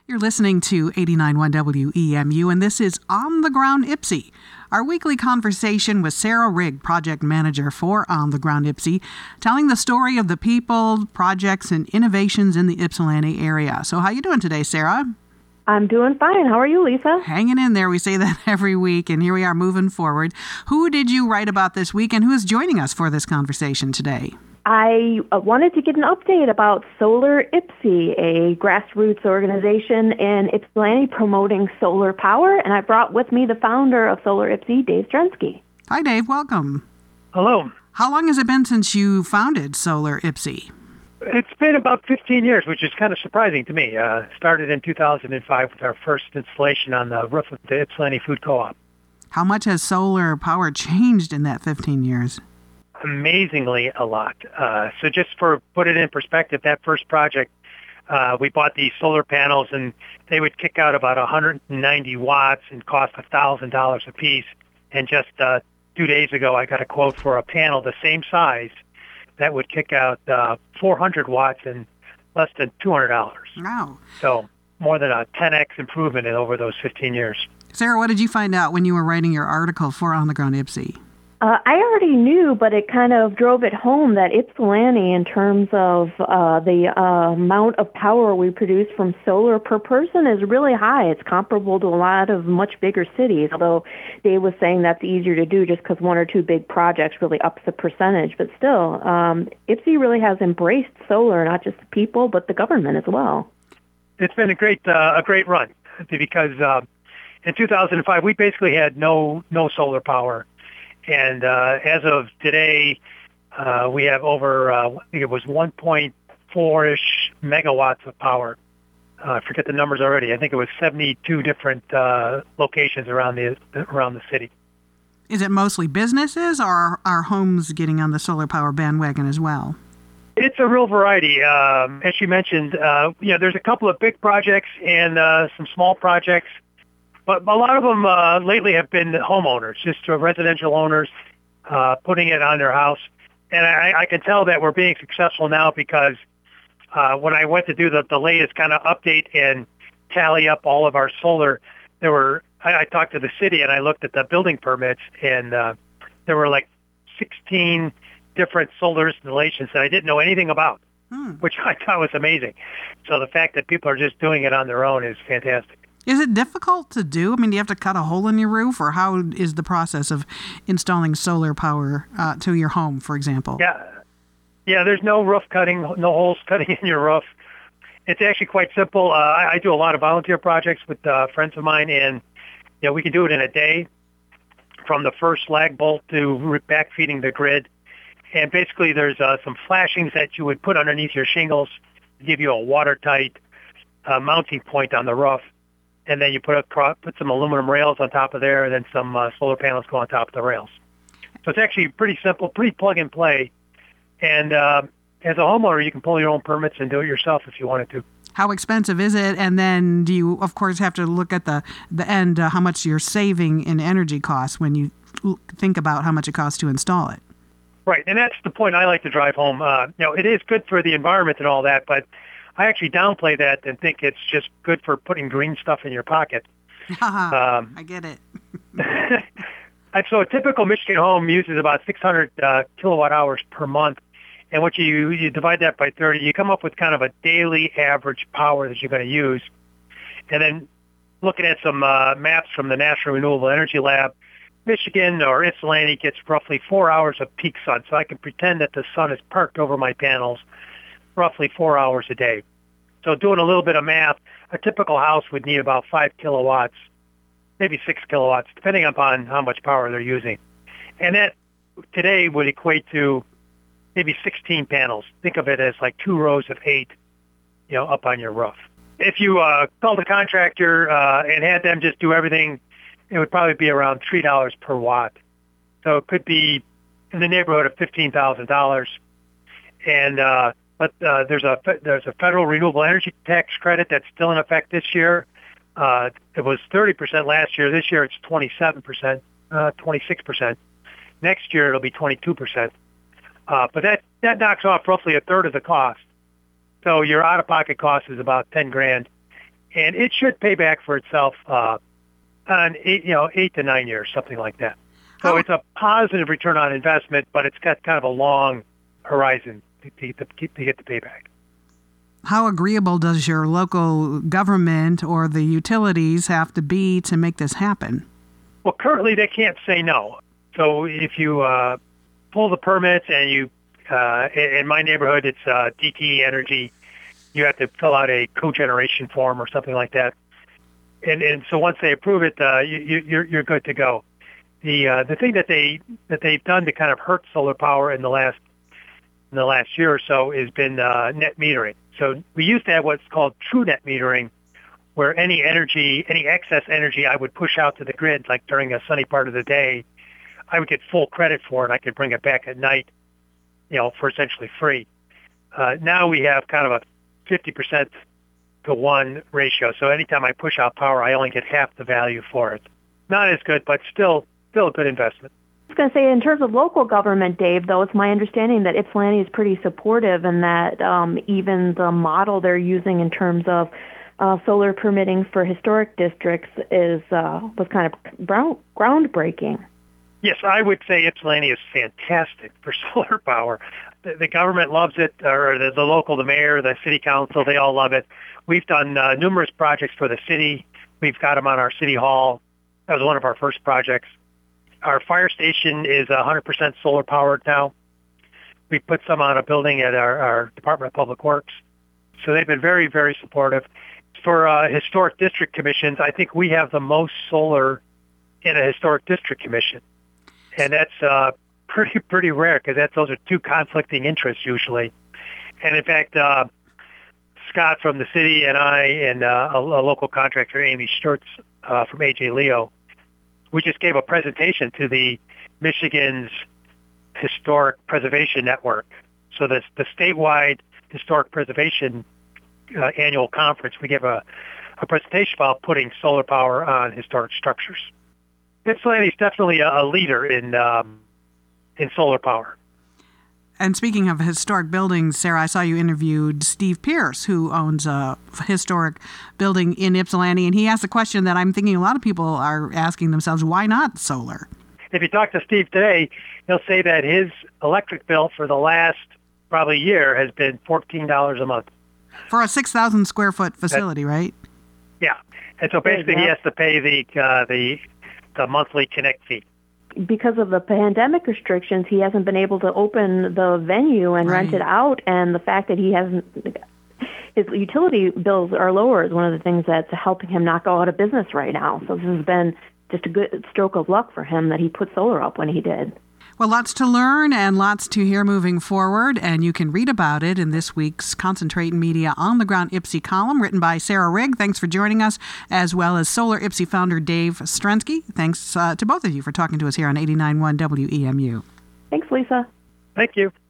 You're listening to 89.1 WEMU, and this is On the Ground IPSI, our weekly conversation with Sarah Rigg, project manager for On the Ground IPSI, telling the story of the people, projects, and innovations in the Ypsilanti area. So how you doing today, Sarah? I'm doing fine. How are you, Lisa? Hanging in there. We say that every week, and here we are moving forward. Who did you write about this week, and who is joining us for this conversation today? I wanted to get an update about Solar IPSI, a grassroots organization in Ypsilanti promoting solar power, and I brought with me the founder of Solar IPSI, Dave Strensky. Hi, Dave. Welcome. Hello. How long has it been since you founded Solar IPSI? It's been about 15 years, which is kind of surprising to me. Started in 2005 with our first installation on the roof of the Ypsilanti Food Co-op. How much has solar power changed in that 15 years? Amazingly a lot. So just for put it in perspective, that first project, we bought these solar panels and they would kick out about 190 watts and cost $1,000 a piece. And just 2 days ago, I got a quote for a panel the same size that would kick out 400 watts and less than $200. Wow. So more than a 10x improvement in over those 15 years. Sarah, what did you find out when you were writing your article for On the Ground IPSI? I already knew, but it kind of drove it home that Ypsilanti, in terms of the amount of power we produce from solar per person, is really high. It's comparable to a lot of much bigger cities, although Dave was saying that's easier to do just because one or two big projects really ups the percentage. But still, IPSI really has embraced solar, not just the people, but the government as well. It's been a great run because in 2005, we basically had no solar power. And as of today, we have over, I think it was 1.4-ish megawatts of power. I forget the numbers already. I think it was 72 different locations around the city. Is it mostly businesses, or are homes getting on the solar power bandwagon as well? It's a real variety. As you mentioned, there's a couple of big projects and some small projects. But a lot of them lately have been homeowners, just residential owners putting it on their house. And I can tell that we're being successful now because when I went to do the latest kind of update and tally up all of our solar, I talked to the city and I looked at the building permits, and there were like 16 different solar installations that I didn't know anything about, which I thought was amazing. So the fact that people are just doing it on their own is fantastic. Is it difficult to do? I mean, do you have to cut a hole in your roof, or how is the process of installing solar power to your home, for example? Yeah. There's no roof cutting, no holes cutting in your roof. It's actually quite simple. I do a lot of volunteer projects with friends of mine, and we can do it in a day, from the first lag bolt to backfeeding the grid. And basically, there's some flashings that you would put underneath your shingles to give you a watertight mounting point on the roof. And then you put some aluminum rails on top of there, and then some solar panels go on top of the rails. So it's actually pretty simple, pretty plug and play. And as a homeowner, you can pull your own permits and do it yourself if you wanted to. How expensive is it? And then do you, of course, have to look at the end, how much you're saving in energy costs when you think about how much it costs to install it? Right, and that's the point I like to drive home. It is good for the environment and all that, but I actually downplay that and think it's just good for putting green stuff in your pocket. I get it. So a typical Michigan home uses about 600 kilowatt hours per month. And what you divide that by 30, you come up with kind of a daily average power that you're going to use. And then looking at some maps from the National Renewable Energy Lab, Michigan or Ypsilanti gets roughly 4 hours of peak sun. So I can pretend that the sun is parked over my panels roughly 4 hours a day. So doing a little bit of math, a typical house would need about 5 kilowatts, maybe 6 kilowatts, depending upon how much power they're using. And that today would equate to maybe 16 panels. Think of it as like 2 rows of 8, up on your roof. If you called a contractor and had them just do everything, it would probably be around $3 per watt. So it could be in the neighborhood of $15,000. And but there's a federal renewable energy tax credit that's still in effect this year. It was 30% last year. This year it's 27%, 26%. Next year it'll be 22%. But that knocks off roughly a third of the cost. So your out-of-pocket cost is about $10,000, and it should pay back for itself on 8 to 9 years, something like that. So it's a positive return on investment, but it's got kind of a long horizon to get the payback. How agreeable does your local government or the utilities have to be to make this happen? Well, currently they can't say no. So if you pull the permits and you, in my neighborhood, it's DTE Energy, you have to fill out a cogeneration form or something like that. And so once they approve it, you're good to go. The thing that they've done to kind of hurt solar power in the last year or so has been net metering. So we used to have what's called true net metering, where any excess energy I would push out to the grid, like during a sunny part of the day, I would get full credit for it. I could bring it back at night, for essentially free. Now we have kind of a 50% to 1 ratio. So anytime I push out power, I only get half the value for it. Not as good, but still a good investment. I was going to say, in terms of local government, Dave, though, it's my understanding that Ypsilanti is pretty supportive and that even the model they're using in terms of solar permitting for historic districts was kind of groundbreaking. Yes, I would say Ypsilanti is fantastic for solar power. The government loves it, or the mayor, the city council, they all love it. We've done numerous projects for the city. We've got them on our city hall. That was one of our first projects. Our fire station is 100% solar powered now. We put some on a building at our Department of Public Works. So they've been very, very supportive. For historic district commissions, I think we have the most solar in a historic district commission. And that's pretty rare because those are two conflicting interests usually. And in fact, Scott from the city and I and a local contractor, Amy Sturtz from AJ Leo, we just gave a presentation to the Michigan's Historic Preservation Network. So the statewide Historic Preservation annual conference, we gave a presentation about putting solar power on historic structures. Ypsilanti is definitely a leader in solar power. And speaking of historic buildings, Sarah, I saw you interviewed Steve Pierce, who owns a historic building in Ypsilanti, and he asked a question that I'm thinking a lot of people are asking themselves: why not solar? If you talk to Steve today, he'll say that his electric bill for the last probably year has been $14 a month. For a 6,000 square foot facility, right? Yeah. And so basically he has to pay the monthly connect fee. Because of the pandemic restrictions, he hasn't been able to open the venue and rent it out, and the fact that his utility bills are lower is one of the things that's helping him not go out of business right now. So this has been just a good stroke of luck for him that he put solar up when he did. Well, lots to learn and lots to hear moving forward, and you can read about it in this week's Concentrate Media On the Ground IPSI column written by Sarah Rigg. Thanks for joining us, as well as Solar IPSI founder Dave Strensky. Thanks to both of you for talking to us here on 89.1 WEMU. Thanks, Lisa. Thank you.